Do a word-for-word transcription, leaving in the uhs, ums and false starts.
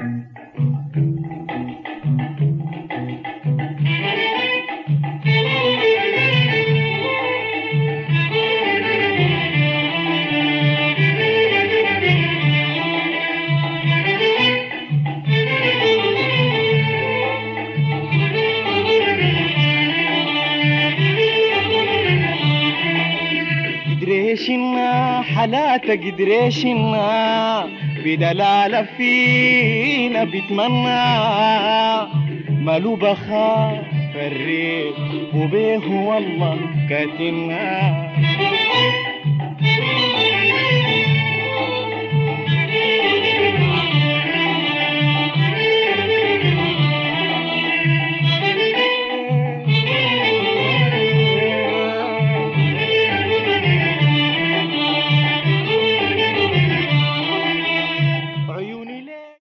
قدريشنا حالات قدريشنا بدلالة فينا بتمنى مالو بخاف الريح وبيه والله كاتنا